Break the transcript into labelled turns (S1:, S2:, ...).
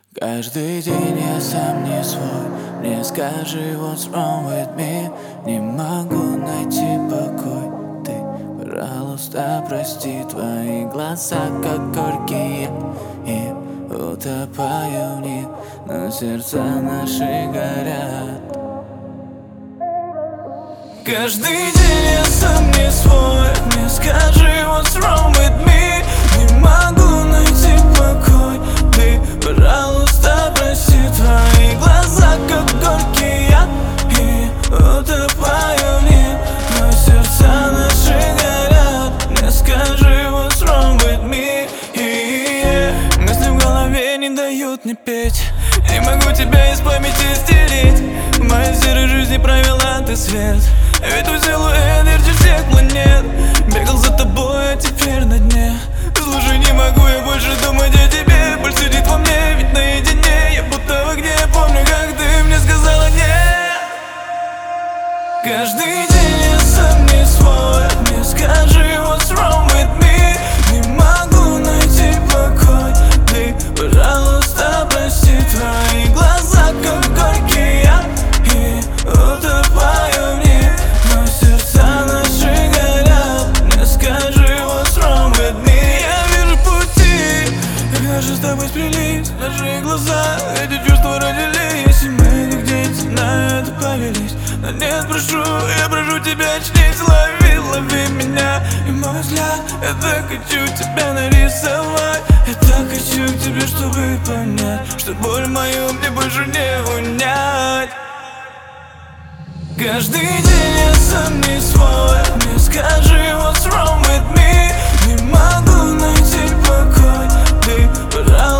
S1: Каждый день я сам не свой. Мне скажи, what's wrong with me? Не могу найти покой. Ты, пожалуйста, прости. Твои глаза, как горькие, и утопаю в них, но сердца наши горят. Каждый день я сам не свой. Мне скажи, what's wrong with me? Не могу найти покой. Ты, пожалуйста, прости. Твои глаза, как горький яд, и утопаю в них, но сердца наши горят. Мне скажи, what's wrong with me? Мысли в голове не дают мне петь. Не могу тебя из памяти стереть. В моей серой жизни провела ты свет. Ведь твой силуэт ярче всех планет. Бегал за тобой, а теперь на дне. Слушай, не могу я больше думать о тебе. Боль сидит во мне, ведь наедине. Я будто в огне, помню, как ты мне сказала нет. Каждый день я сам не свой. Мне скажи, what's wrong with me? Не могу найти покой. Ты, пожалуйста, прости. Твои глаза, как горький яд, и утопаю в них, но сердца наши горят. Мне скажи, what's wrong with me? Я вижу пути, как наши с тобой сплелись. Наши глаза, эти чувства родились, и мы как дети на это повелись. Но нет, прошу, я прошу тебя, очнись. Лови, лови меня и мой взгляд. Я так хочу тебя нарисовать. Я так хочу к тебе, чтобы понять, что боль мою мне больше не унять. Каждый день я сам не свой. Мне скажи, what's wrong with me? Не могу найти покой. Ты, пожалуйста,